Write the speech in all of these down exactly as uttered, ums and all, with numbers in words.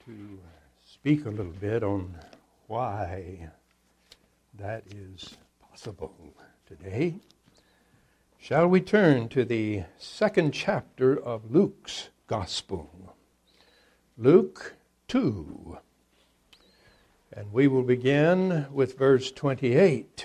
to speak a little bit on why that is possible today. Shall we turn to the second chapter of Luke's Gospel? Luke two. And we will begin with verse twenty-eight.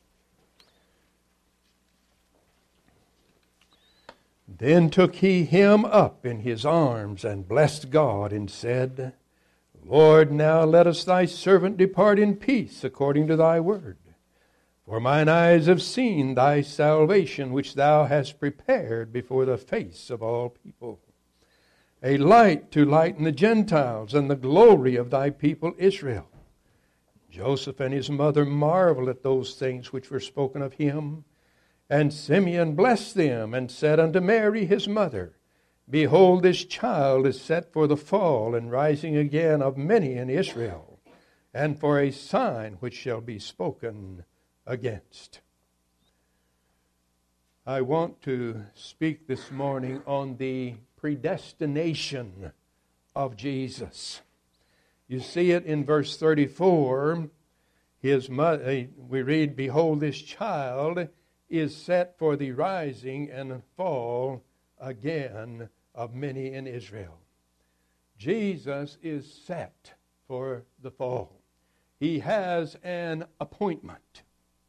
Then took he him up in his arms and blessed God and said, Lord, now lettest thy servant depart in peace according to thy word. For mine eyes have seen thy salvation, which thou hast prepared before the face of all people, a light to lighten the Gentiles and the glory of thy people Israel. Joseph and his mother marveled at those things which were spoken of him. And Simeon blessed them, and said unto Mary his mother, Behold, this child is set for the fall and rising again of many in Israel, and for a sign which shall be spoken against. I want to speak this morning on the predestination of Jesus. You see it in verse thirty-four. His mother, we read, Behold, this child is set for the rising and fall again of many in Israel. Jesus is set for the fall. He has an appointment.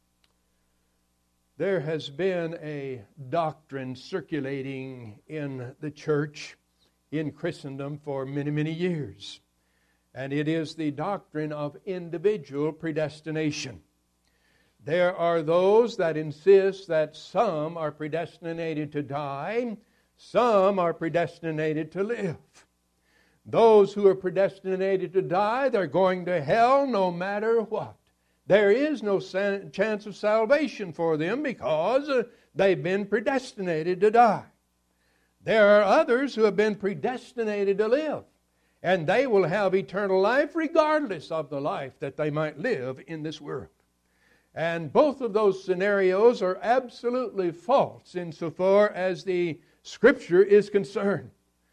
There has been a doctrine circulating in the church, in Christendom, for many, many years. And it is the doctrine of individual predestination. There are those that insist that some are predestinated to die, some are predestinated to live. Those who are predestinated to die, they're going to hell no matter what. There is no chance of salvation for them because they've been predestinated to die. There are others who have been predestinated to live, and they will have eternal life regardless of the life that they might live in this world. And both of those scenarios are absolutely false insofar as the Scripture is concerned.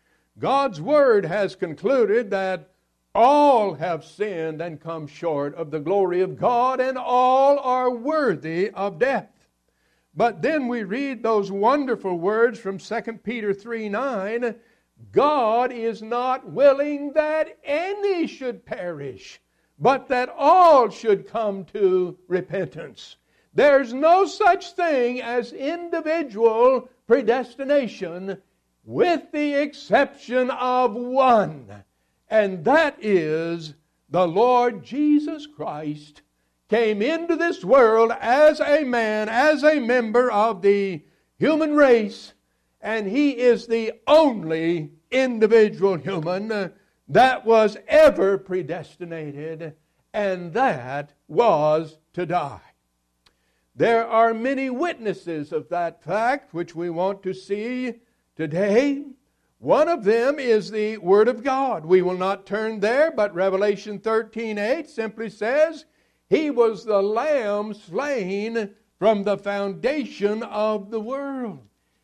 God's Word has concluded that all have sinned and come short of the glory of God, and all are worthy of death. But then we read those wonderful words from Second Peter three nine, God is not willing that any should perish, but that all should come to repentance. There's no such thing as individual predestination, with the exception of one, and that is the Lord Jesus Christ came into this world as a man, as a member of the human race, and He is the only individual human that was ever predestinated, and that was to die. There are many witnesses of that fact which we want to see today. One of them is the Word of God. We will not turn there, but Revelation thirteen eight simply says, He was the Lamb slain from the foundation of the world.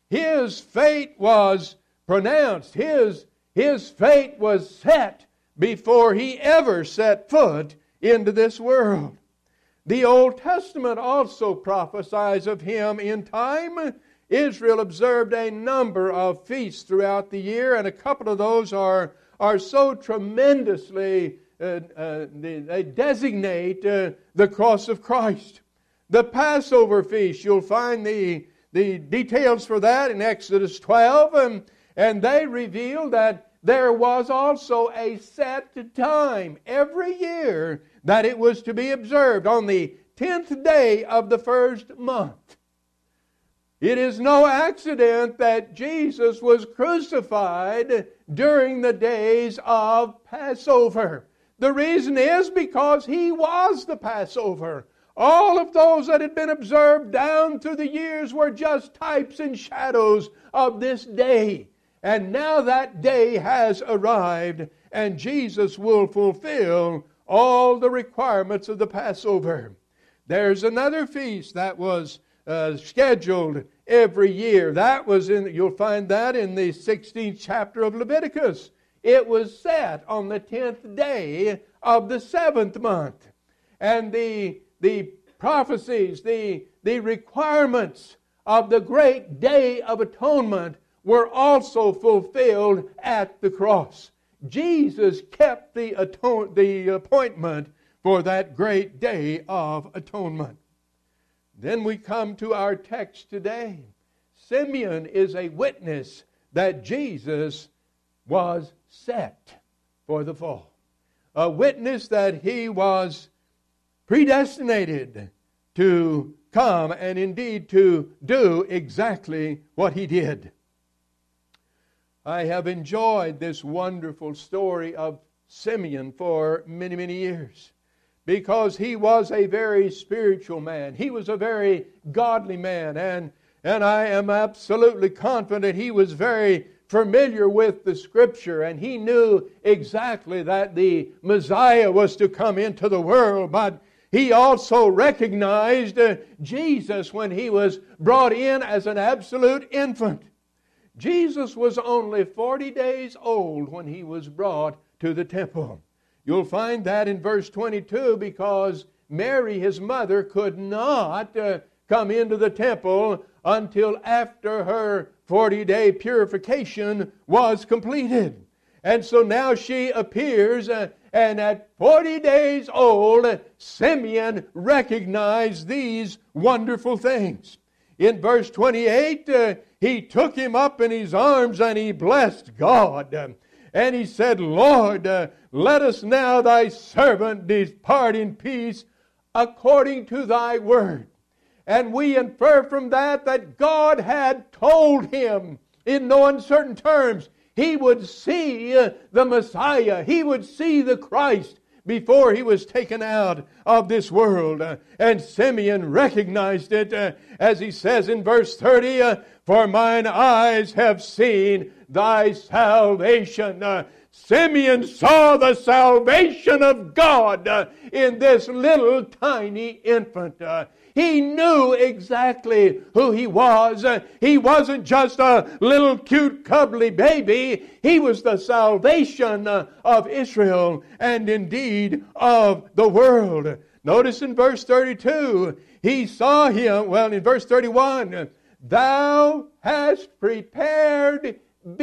His fate was pronounced. His His fate was set before He ever set foot into this world. The Old Testament also prophesies of Him in time. Israel observed a number of feasts throughout the year, and a couple of those are, are so tremendously, uh, uh, they, they designate uh, the cross of Christ. The Passover feast, you'll find the, the details for that in Exodus twelve, and, and they reveal that there was also a set time every year that it was to be observed on the tenth day of the first month. It is no accident that Jesus was crucified during the days of Passover. The reason is because He was the Passover. All of those that had been observed down through the years were just types and shadows of this day. And now that day has arrived, and Jesus will fulfill all the requirements of the Passover. There's another feast that was uh, scheduled every year. That was in, you'll find that in the sixteenth chapter of Leviticus. it was set on the tenth day of the seventh month. And the, the prophecies, the, the requirements of the great day of atonement were also fulfilled at the cross. Jesus kept the, atone, the appointment for that great day of atonement. Then we come to our text today. Simeon is a witness that Jesus was set for the fall. A witness that he was predestinated to come and indeed to do exactly what he did. I have enjoyed this wonderful story of Simeon for many, many years, because he was a very spiritual man. He was a very godly man, and, and I am absolutely confident he was very familiar with the Scripture, and he knew exactly that the Messiah was to come into the world, but he also recognized uh, Jesus when he was brought in as an absolute infant. Jesus was only forty days old when he was brought to the temple. You'll find that in verse twenty-two, because Mary, his mother, could not uh, come into the temple until after her forty-day purification was completed. And so now she appears, uh, and at forty days old, Simeon recognized these wonderful things. In verse twenty-eight, uh, he took him up in his arms and he blessed God. And he said, Lord, uh, let us now thy servant depart in peace according to thy word. And we infer from that that God had told him in no uncertain terms he would see the Messiah. He would see the Christ before he was taken out of this world. And Simeon recognized it, uh, as he says in verse thirty, uh, for mine eyes have seen thy salvation. Uh, Simeon saw the salvation of God uh, in this little tiny infant. Uh, He knew exactly who he was. Uh, he wasn't just a little cute, cuddly baby. He was the salvation uh, of Israel and indeed of the world. Notice in verse thirty-two, he saw him, well, in verse thirty-one, thou hast prepared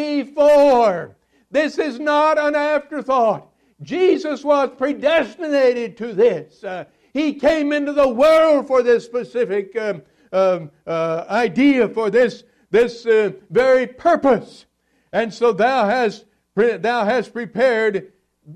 before. This is not an afterthought. Jesus was predestinated to this. Uh, He came into the world for this specific um, um, uh, idea, for this this uh, very purpose. And so thou hast thou hast prepared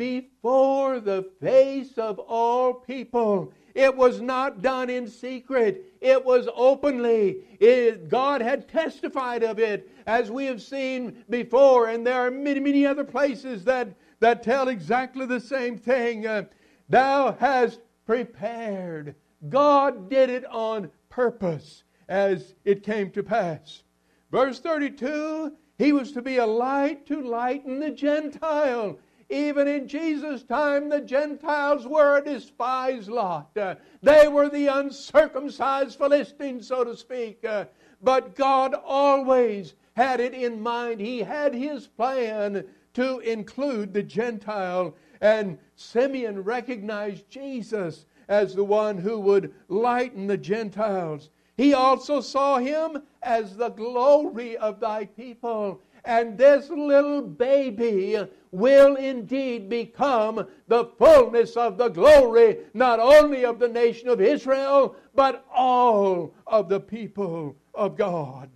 before the face of all people. It was not done in secret. It was openly. It, God had testified of it, as we have seen before. And there are many, many other places that, that tell exactly the same thing. Uh, thou hast prepared. God did it on purpose as it came to pass. Verse thirty-two, he was to be a light to lighten the Gentile. Even in Jesus' time, the Gentiles were a despised lot. Uh, they were the uncircumcised Philistines, so to speak. Uh, but God always had it in mind. He had His plan to include the Gentile. And Simeon recognized Jesus as the one who would lighten the Gentiles. He also saw Him as the glory of thy people. And this little baby will indeed become the fullness of the glory, not only of the nation of Israel, but all of the people of God.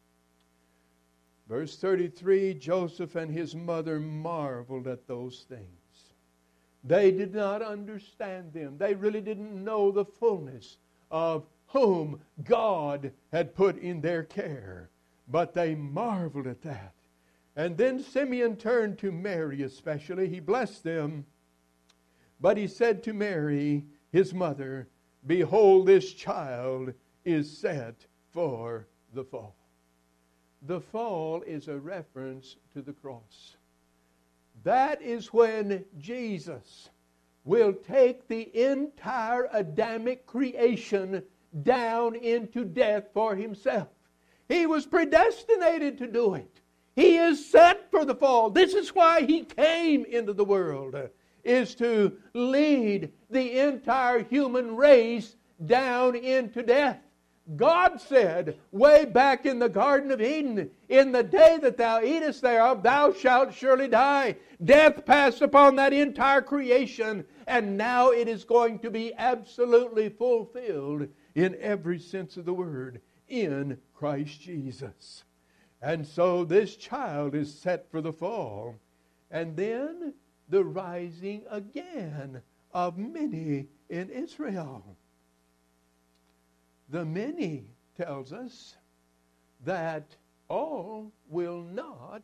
Verse thirty-three, Joseph and his mother marveled at those things. They did not understand them. They really didn't know the fullness of whom God had put in their care. But they marveled at that. And then Simeon turned to Mary especially. He blessed them. But he said to Mary, his mother, behold, this child is set for the fall. The fall is a reference to the cross. That is when Jesus will take the entire Adamic creation down into death for Himself. He was predestinated to do it. He is set for the fall. This is why He came into the world, is to lead the entire human race down into death. God said way back in the Garden of Eden, in the day that thou eatest thereof, thou shalt surely die. Death passed upon that entire creation, and now it is going to be absolutely fulfilled in every sense of the word in Christ Jesus. And so this child is set for the fall, and then the rising again of many in Israel. The many tells us that all will not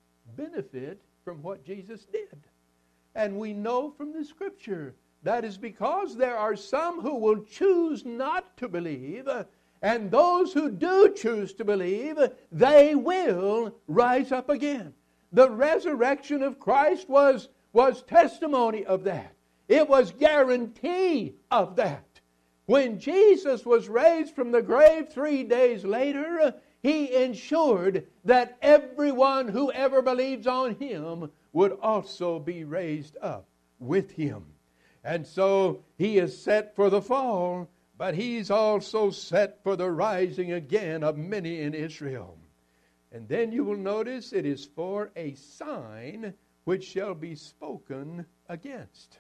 benefit from what Jesus did. And we know from the Scripture that is because there are some who will choose not to believe, and those who do choose to believe, they will rise up again. The resurrection of Christ was, was testimony of that. It was guarantee of that. When Jesus was raised from the grave three days later, He ensured that everyone who ever believes on Him would also be raised up with Him. And so He is set for the fall, but He's also set for the rising again of many in Israel. And then you will notice it is for a sign which shall be spoken against.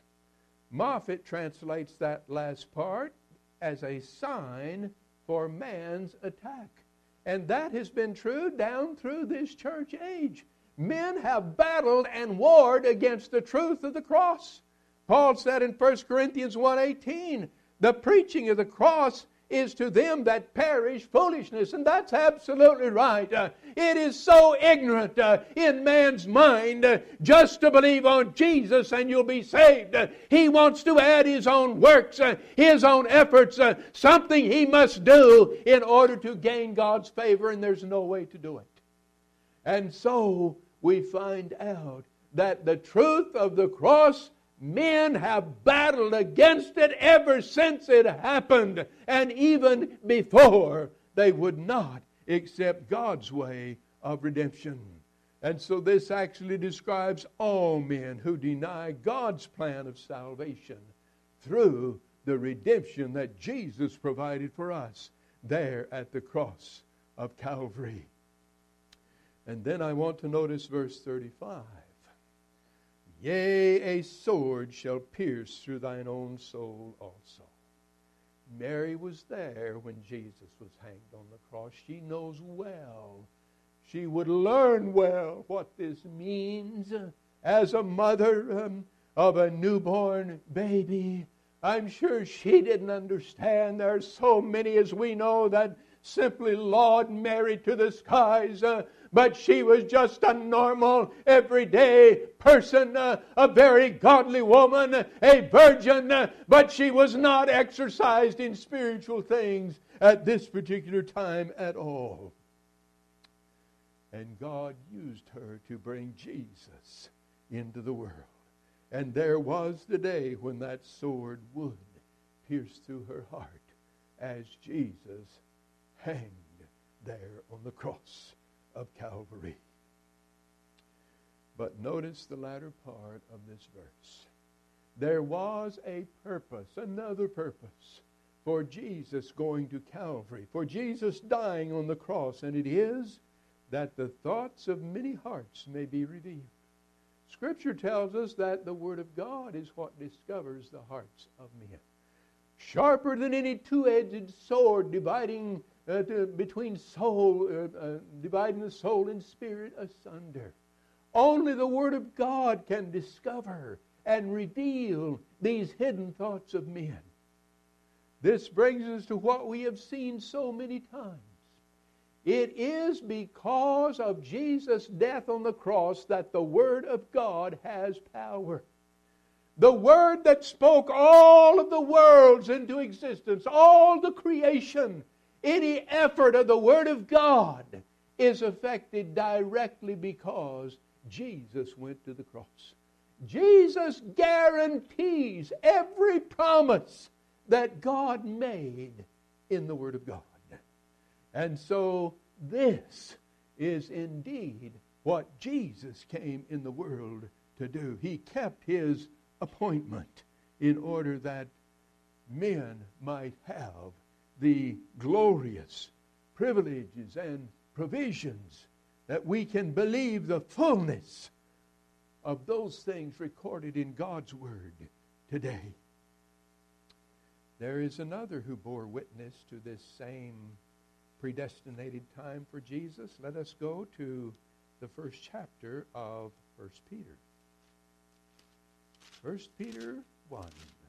Moffat translates that last part as a sign for man's attack. And that has been true down through this church age. Men have battled and warred against the truth of the cross. Paul said in First Corinthians one eighteen, the preaching of the cross is to them that perish foolishness. And that's absolutely right. Uh, it is so ignorant uh, in man's mind uh, just to believe on Jesus and you'll be saved. Uh, he wants to add his own works, uh, his own efforts, uh, something he must do in order to gain God's favor, and there's no way to do it. And so we find out that the truth of the cross, men have battled against it ever since it happened. And even before, they would not accept God's way of redemption. And so this actually describes all men who deny God's plan of salvation through the redemption that Jesus provided for us there at the cross of Calvary. And then I want to notice verse thirty-five. Yea, a sword shall pierce through thine own soul also. Mary was there when Jesus was hanged on the cross. She knows well. She would learn well what this means as a mother um, of a newborn baby. I'm sure she didn't understand. There are so many, as we know, that simply laud Mary to the skies. Uh, But she was just a normal, everyday person, uh, a very godly woman, a virgin, uh, but she was not exercised in spiritual things at this particular time at all. And God used her to bring Jesus into the world. And there was the day when that sword would pierce through her heart as Jesus hanged there on the cross of Calvary. But notice the latter part of this verse. There was a purpose, another purpose, for Jesus going to Calvary, for Jesus dying on the cross, and it is that the thoughts of many hearts may be revealed. Scripture tells us that the Word of God is what discovers the hearts of men. Sharper than any two-edged sword, dividing Uh, to, between soul, uh, uh, dividing the soul and spirit asunder. Only the Word of God can discover and reveal these hidden thoughts of men. This brings us to what we have seen so many times. It is because of Jesus' death on the cross that the Word of God has power. The Word that spoke all of the worlds into existence, all the creation. Any effort of the Word of God is affected directly because Jesus went to the cross. Jesus guarantees every promise that God made in the Word of God. And so this is indeed what Jesus came in the world to do. He kept his appointment in order that men might have the glorious privileges and provisions that we can believe the fullness of those things recorded in God's Word today. There is another who bore witness to this same predestinated time for Jesus. Let us go to the first chapter of First Peter. First Peter one.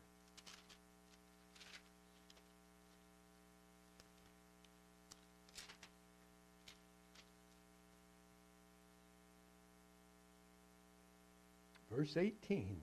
Verse eighteen.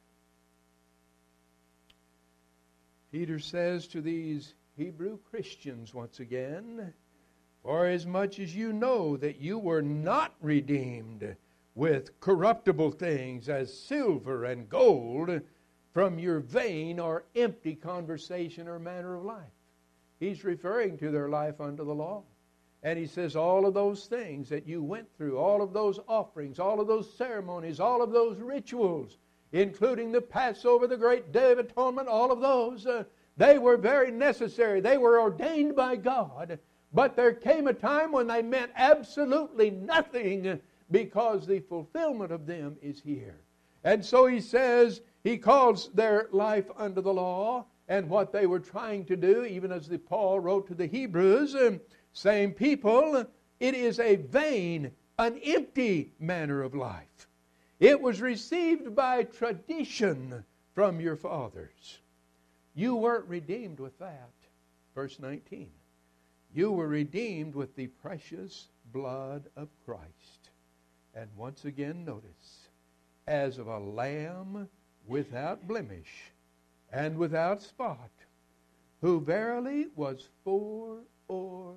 Peter says to these Hebrew Christians once again, "For as much as you know that you were not redeemed with corruptible things as silver and gold from your vain or empty conversation or manner of life." He's referring to their life under the law. And he says all of those things that you went through, all of those offerings, all of those ceremonies, all of those rituals, including the Passover, the Great Day of Atonement, all of those, uh, they were very necessary. They were ordained by God. But there came a time when they meant absolutely nothing because the fulfillment of them is here. And so he says, he calls their life under the law and what they were trying to do, even as the Paul wrote to the Hebrews, um, same people, it is a vain, an empty manner of life. It was received by tradition from your fathers. You weren't redeemed with that. Verse nineteen. You were redeemed with the precious blood of Christ. And once again, notice, as of a lamb without blemish and without spot, who verily was foreordained.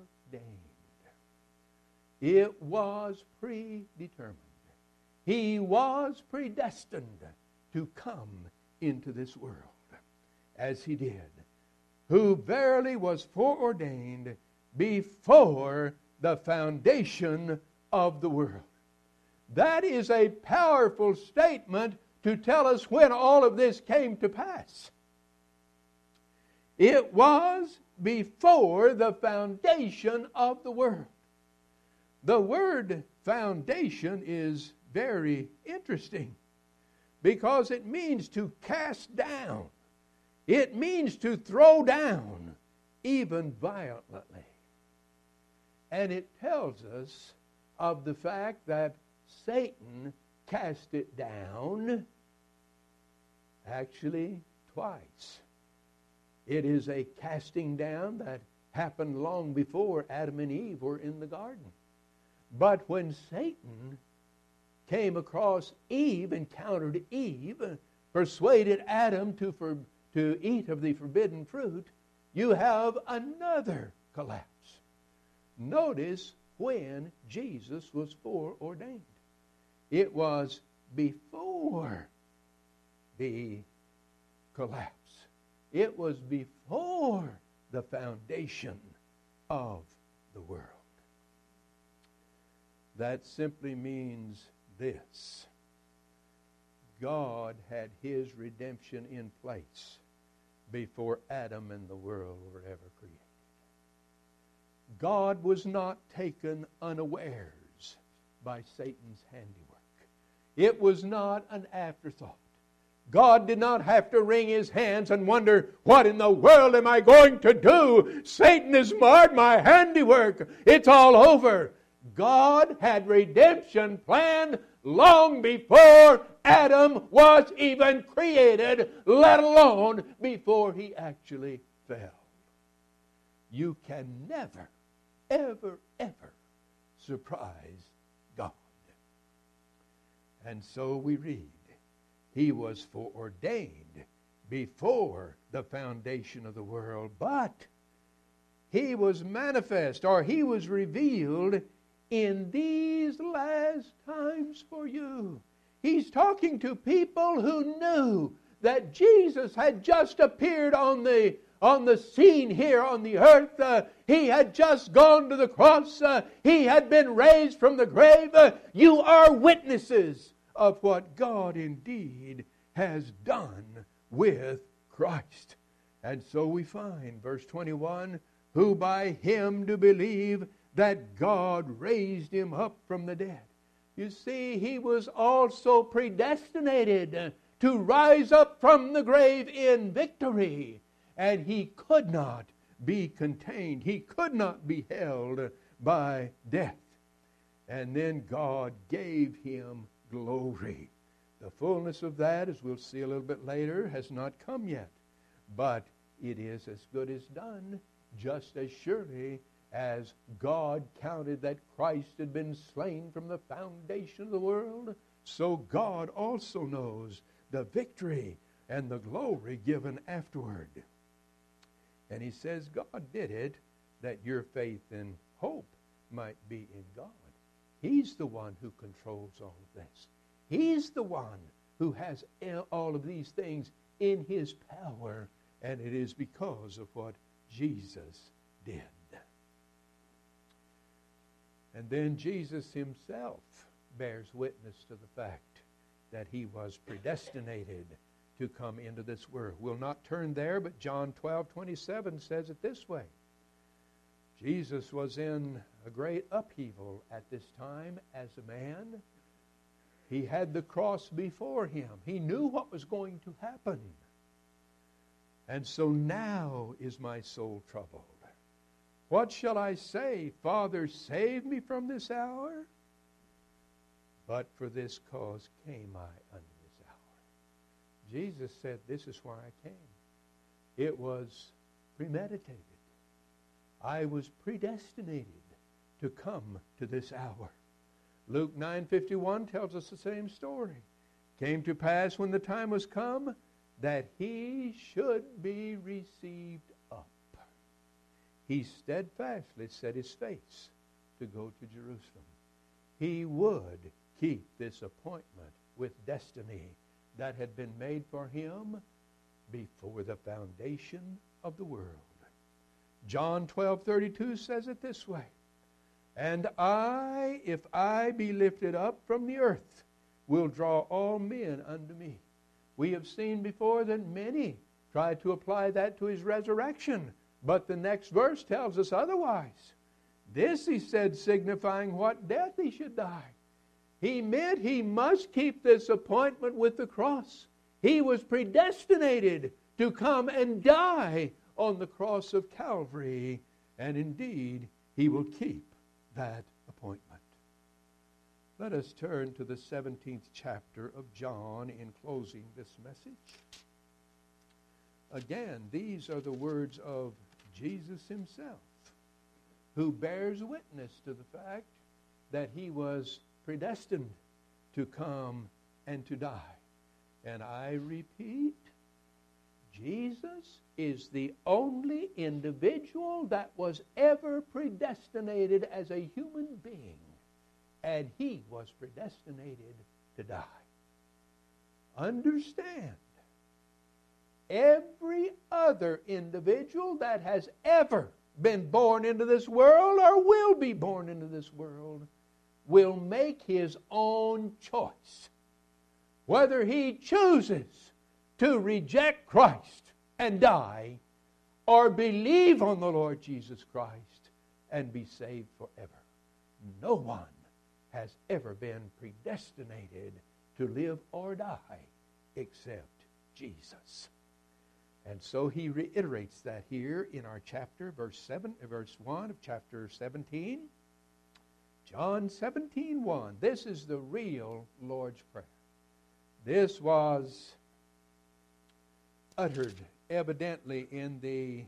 It was predetermined. He was predestined to come into this world as he did. Who verily was foreordained before the foundation of the world. That is a powerful statement to tell us when all of this came to pass. It was before the foundation of the world. The word foundation is very interesting because it means to cast down. It means to throw down, even violently. And it tells us of the fact that Satan cast it down actually twice. It is a casting down that happened long before Adam and Eve were in the garden. But when Satan came across Eve, encountered Eve, persuaded Adam to, for, to eat of the forbidden fruit, you have another collapse. Notice when Jesus was foreordained. It was before the collapse. It was before the foundation of the world. That simply means this. God had his redemption in place before Adam and the world were ever created. God was not taken unawares by Satan's handiwork. It was not an afterthought. God did not have to wring his hands and wonder, what in the world am I going to do? Satan has marred my handiwork. It's all over. God had redemption planned long before Adam was even created, let alone before he actually fell. You can never, ever, ever surprise God. And so we read, he was foreordained before the foundation of the world, but he was manifest, or he was revealed in these last times for you. He's talking to people who knew that Jesus had just appeared on the on the scene here on the earth. Uh, he had just gone to the cross. Uh, he had been raised from the grave. Uh, you are witnesses of what God indeed has done with Christ. And so we find, verse twenty-one, who by him do believe that God raised him up from the dead. You see, he was also predestinated to rise up from the grave in victory. And he could not be contained. He could not be held by death. And then God gave him glory. The fullness of that, as we'll see a little bit later, has not come yet. But it is as good as done, just as surely as God counted that Christ had been slain from the foundation of the world, so God also knows the victory and the glory given afterward. And he says God did it that your faith and hope might be in God. He's the one who controls all of this. He's the one who has all of these things in his power, and it is because of what Jesus did. And then Jesus himself bears witness to the fact that he was predestinated to come into this world. We'll not turn there, but John twelve twenty-seven says it this way. Jesus was in a great upheaval at this time as a man. He had the cross before him. He knew what was going to happen. And so now is my soul troubled. What shall I say? Father, save me from this hour? But for this cause came I unto this hour. Jesus said, this is why I came. It was premeditated. I was predestinated to come to this hour. Luke nine fifty-one tells us the same story. Came to pass when the time was come that he should be received up. He steadfastly set his face to go to Jerusalem. He would keep this appointment with destiny that had been made for him before the foundation of the world. John twelve thirty-two says it this way. And I, if I be lifted up from the earth, will draw all men unto me. We have seen before that many tried to apply that to his resurrection. But the next verse tells us otherwise. This, he said, signifying what death he should die. He meant he must keep this appointment with the cross. He was predestinated to come and die on the cross of Calvary. And indeed, he will keep that appointment. Let us turn to the seventeenth chapter of John in closing this message. Again, these are the words of Jesus himself, who bears witness to the fact that he was predestined to come and to die. And I repeat, Jesus is the only individual that was ever predestinated as a human being, and he was predestinated to die. Understand, every other individual that has ever been born into this world or will be born into this world will make his own choice. Whether he chooses to reject Christ and die or believe on the Lord Jesus Christ and be saved forever. No one has ever been predestinated to live or die except Jesus. And so he reiterates that here in our chapter, verse seven, verse one of chapter seventeen. John seventeen one. This is the real Lord's Prayer. This was uttered evidently in the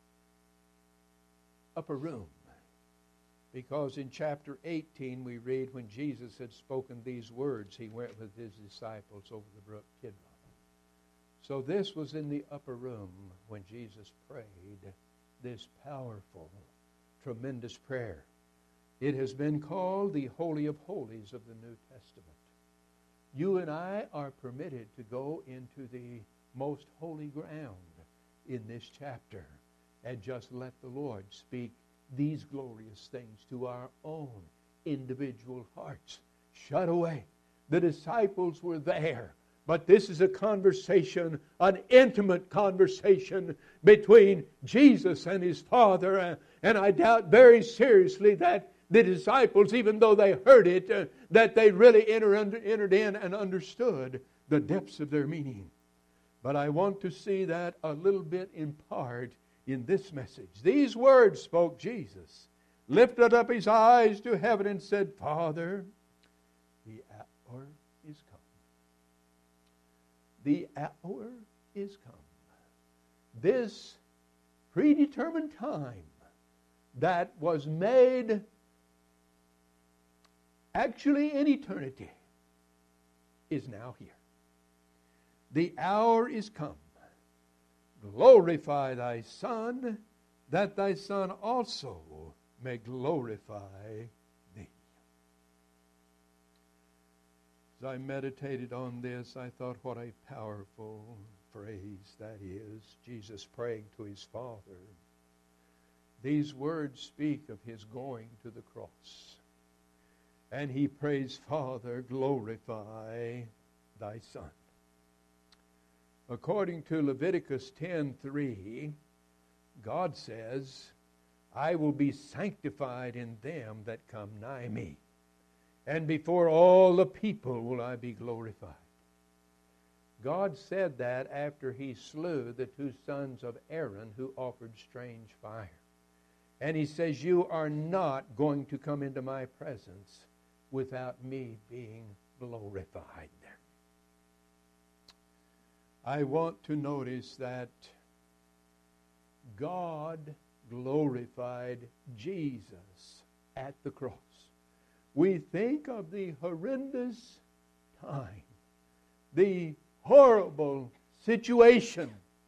upper room, because in chapter eighteen we read when Jesus had spoken these words, he went with his disciples over the brook Kidron. So this was in the upper room when Jesus prayed this powerful, tremendous prayer. It has been called the Holy of Holies of the New Testament. You and I are permitted to go into the most holy ground in this chapter and just let the Lord speak these glorious things to our own individual hearts. Shut away. The disciples were there, but this is a conversation, an intimate conversation between Jesus and his Father, and I doubt very seriously that the disciples, even though they heard it, uh, that they really enter, under, entered in and understood the depths of their meaning. But I want to see that a little bit in part in this message. These words spoke Jesus, lifted up his eyes to heaven and said, Father, the hour is come. The hour is come. This predetermined time that was made actually in eternity is now here. The hour is come. Glorify thy Son, that thy Son also may glorify thee. As I meditated on this, I thought what a powerful phrase that is. Jesus praying to his Father. These words speak of his going to the cross. And he prays, Father, glorify thy Son. According to Leviticus ten three, God says, I will be sanctified in them that come nigh me, and before all the people will I be glorified. God said that after he slew the two sons of Aaron who offered strange fire. And he says, you are not going to come into my presence without me being glorified. I want to notice that God glorified Jesus at the cross. We think of the horrendous time, the horrible situation,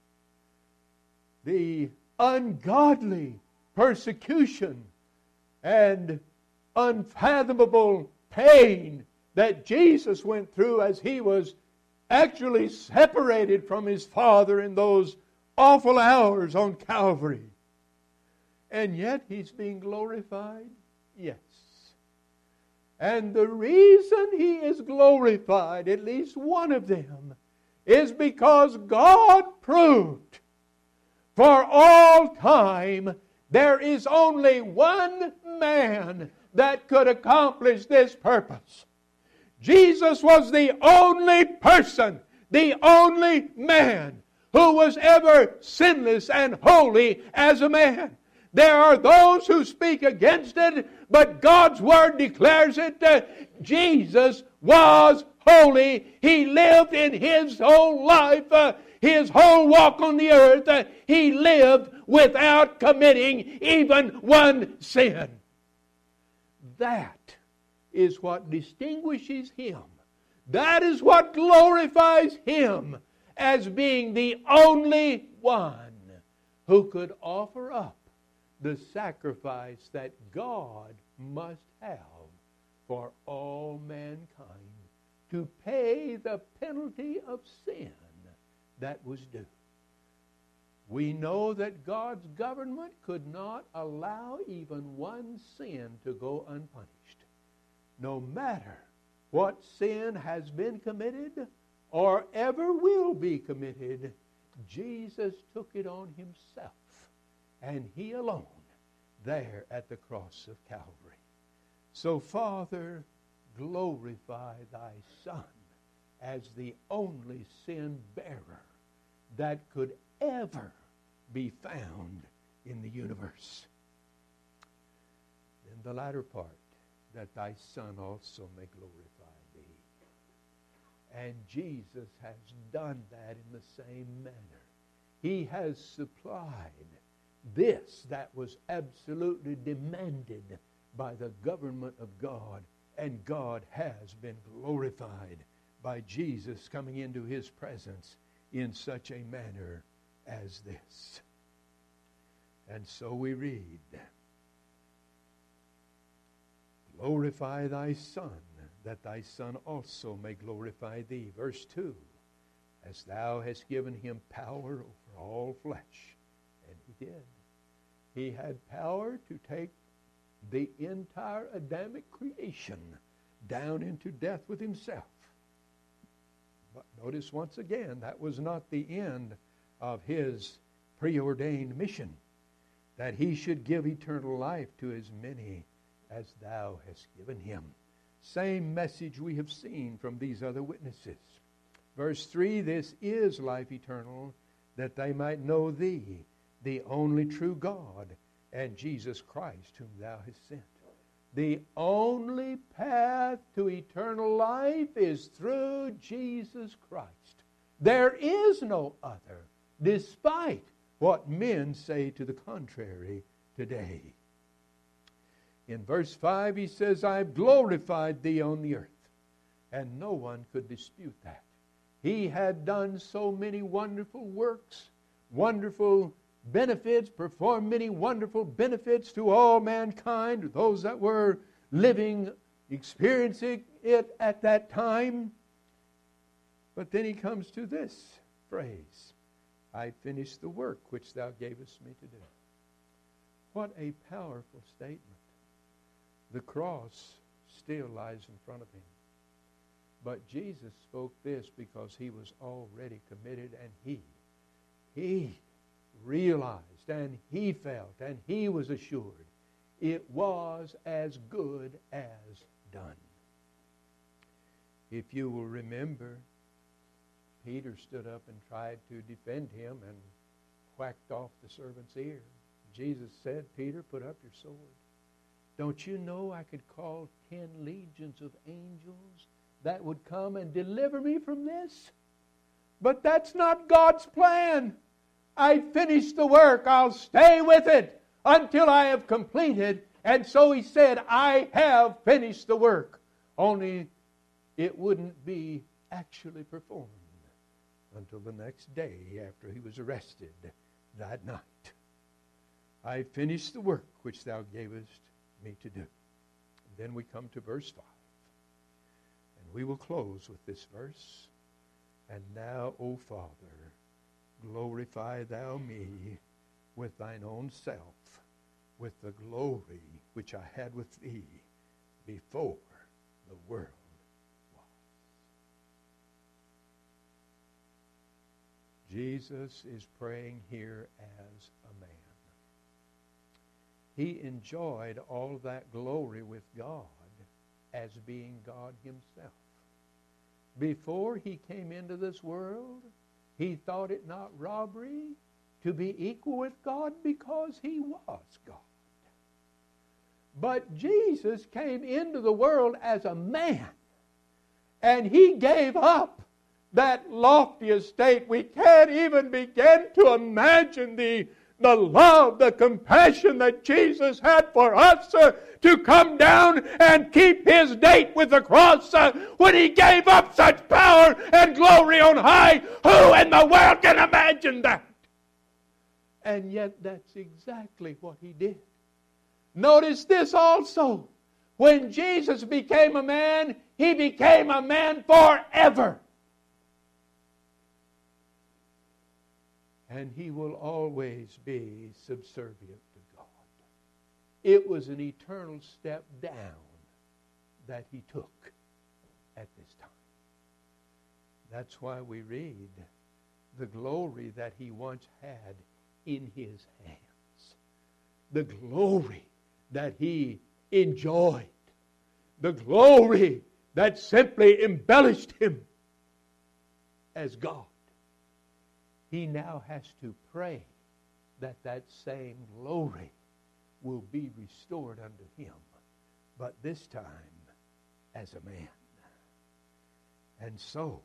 the ungodly persecution and unfathomable pain that Jesus went through as he was actually separated from his Father in those awful hours on Calvary. And yet he's being glorified? Yes. And the reason he is glorified, at least one of them, is because God proved for all time there is only one man that could accomplish this purpose. Jesus was the only person, the only man who was ever sinless and holy as a man. There are those who speak against it, but God's Word declares it. Uh, Jesus was holy. He lived in His whole life, uh, His whole walk on the earth. Uh, he lived without committing even one sin. That is what distinguishes Him. That is what glorifies Him as being the only one who could offer up the sacrifice that God must have for all mankind to pay the penalty of sin that was due. We know that God's government could not allow even one sin to go unpunished. No matter what sin has been committed or ever will be committed, Jesus took it on Himself, and He alone, there at the cross of Calvary. So, Father, glorify Thy Son as the only sin bearer that could ever be found in the universe. In the latter part, that Thy Son also may glorify Thee. And Jesus has done that in the same manner. He has supplied this that was absolutely demanded by the government of God, and God has been glorified by Jesus coming into His presence in such a manner as this. And so we read, glorify Thy Son, that Thy Son also may glorify Thee. Verse two, as thou hast given him power over all flesh. And he did. He had power to take the entire Adamic creation down into death with himself. But notice once again, that was not the end of his preordained mission, that he should give eternal life to as many as thou hast given him. Same message we have seen from these other witnesses. Verse three, this is life eternal, that they might know thee, the only true God, and Jesus Christ, whom thou hast sent. The only path to eternal life is through Jesus Christ. There is no other, despite what men say to the contrary today. In verse five, he says, I've glorified thee on the earth. And no one could dispute that. He had done so many wonderful works, wonderful benefits, performed many wonderful benefits to all mankind, those that were living, experiencing it at that time. But then he comes to this phrase, I finished the work which thou gavest me to do. What a powerful statement. The cross still lies in front of him. But Jesus spoke this because he was already committed, and he, he realized and he felt and he was assured it was as good as done. If you will remember, Peter stood up and tried to defend him and whacked off the servant's ear. Jesus said, Peter, put up your sword. Don't you know I could call ten legions of angels that would come and deliver me from this? But that's not God's plan. I finished the work. I'll stay with it until I have completed. And so he said, I have finished the work. Only it wouldn't be actually performed until the next day after he was arrested that night. I finished the work which thou gavest me to do. And then we come to verse five. And we will close with this verse. And now, O Father, glorify thou me with thine own self, with the glory which I had with thee before the world was. Jesus is praying here as a man. He enjoyed all that glory with God as being God himself. Before he came into this world, he thought it not robbery to be equal with God because he was God. But Jesus came into the world as a man, and he gave up that lofty estate. We can't even begin to imagine the The love, the compassion that Jesus had for us uh, to come down and keep his date with the cross uh, when he gave up such power and glory on high. Who in the world can imagine that? And yet that's exactly what he did. Notice this also. When Jesus became a man, he became a man forever. And he will always be subservient to God. It was an eternal step down that he took at this time. That's why we read the glory that he once had in his hands. The glory that he enjoyed. The glory that simply embellished him as God. He now has to pray that that same glory will be restored unto him, but this time as a man. And so,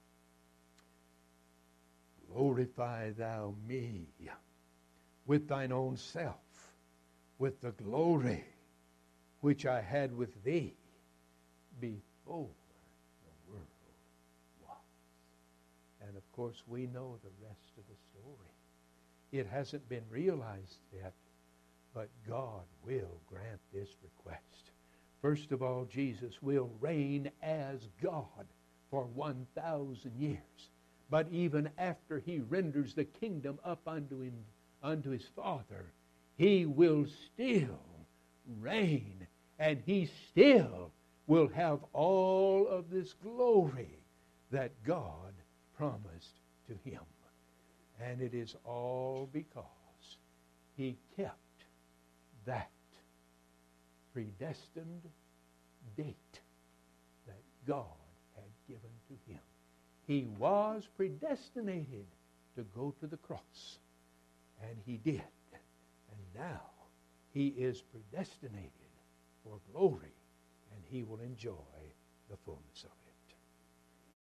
glorify thou me with thine own self, with the glory which I had with thee before the world was. And of course, we know the rest of the story. It hasn't been realized yet, but God will grant this request. First of all, Jesus will reign as God for one thousand years. But even after he renders the kingdom up unto him, unto his Father, he will still reign, and he still will have all of this glory that God promised to him. And it is all because he kept that predestined date that God had given to him. He was predestinated to go to the cross, and he did. And now he is predestinated for glory, and he will enjoy the fullness of it.